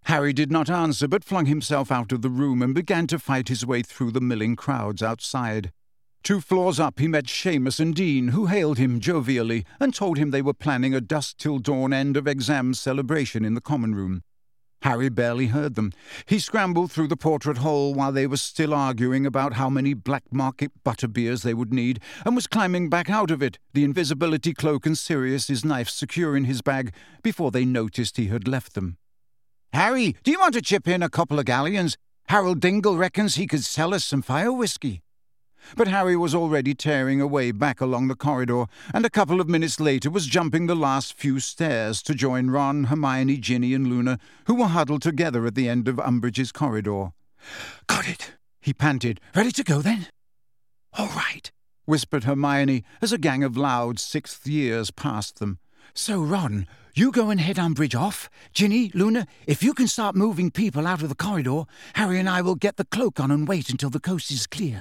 Harry did not answer, but flung himself out of the room and began to fight his way through the milling crowds outside. 2 floors up he met Seamus and Dean, who hailed him jovially and told him they were planning a dusk-till-dawn end-of-exams celebration in the common room. Harry barely heard them. He scrambled through the portrait hole while they were still arguing about how many black market butterbeers they would need, and was climbing back out of it, the invisibility cloak and Sirius's knife secure in his bag, before they noticed he had left them. "Harry, do you want to chip in a couple of galleons? Harold Dingle reckons he could sell us some fire whiskey." But Harry was already tearing away back along the corridor, and a couple of minutes later was jumping the last few stairs to join Ron, Hermione, Ginny and Luna, who were huddled together at the end of Umbridge's corridor. "Got it," he panted. "Ready to go, then?" "All right," whispered Hermione as a gang of loud 6th years passed them. "So, Ron, you go and head Umbridge off. Ginny, Luna, if you can start moving people out of the corridor, Harry and I will get the cloak on and wait until the coast is clear."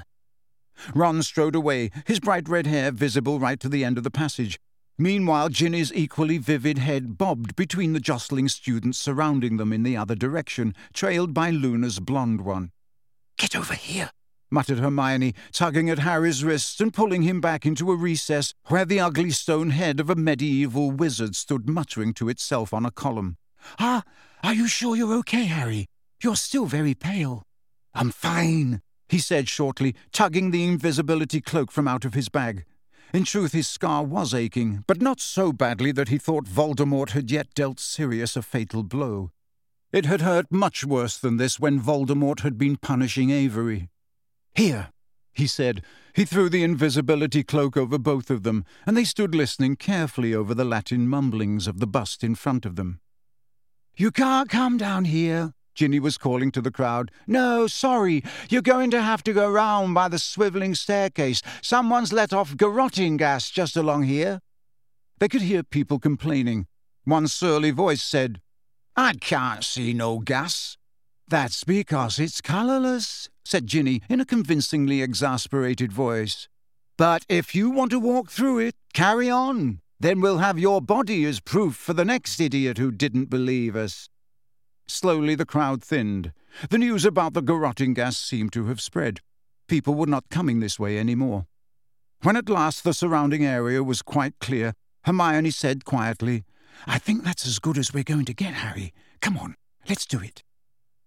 Ron strode away, his bright red hair visible right to the end of the passage. Meanwhile, Ginny's equally vivid head bobbed between the jostling students surrounding them in the other direction, trailed by Luna's blonde one. "Get over here," muttered Hermione, tugging at Harry's wrist and pulling him back into a recess where the ugly stone head of a medieval wizard stood muttering to itself on a column. Are you sure you're okay, Harry? You're still very pale." "I'm fine," he said shortly, tugging the invisibility cloak from out of his bag. In truth, his scar was aching, but not so badly that he thought Voldemort had yet dealt Sirius a fatal blow. It had hurt much worse than this when Voldemort had been punishing Avery. "Here," he said. He threw the invisibility cloak over both of them, and they stood listening carefully over the Latin mumblings of the bust in front of them. "You can't come down here," Ginny was calling to the crowd. "No, sorry, you're going to have to go round by the swivelling staircase. Someone's let off garroting gas just along here." They could hear people complaining. One surly voice said, "I can't see no gas." "That's because it's colourless," said Ginny in a convincingly exasperated voice. "But if you want to walk through it, carry on. Then we'll have your body as proof for the next idiot who didn't believe us." Slowly the crowd thinned. The news about the garroting gas seemed to have spread. People were not coming this way any more. When at last the surrounding area was quite clear, Hermione said quietly, "I think that's as good as we're going to get, Harry. Come on, let's do it."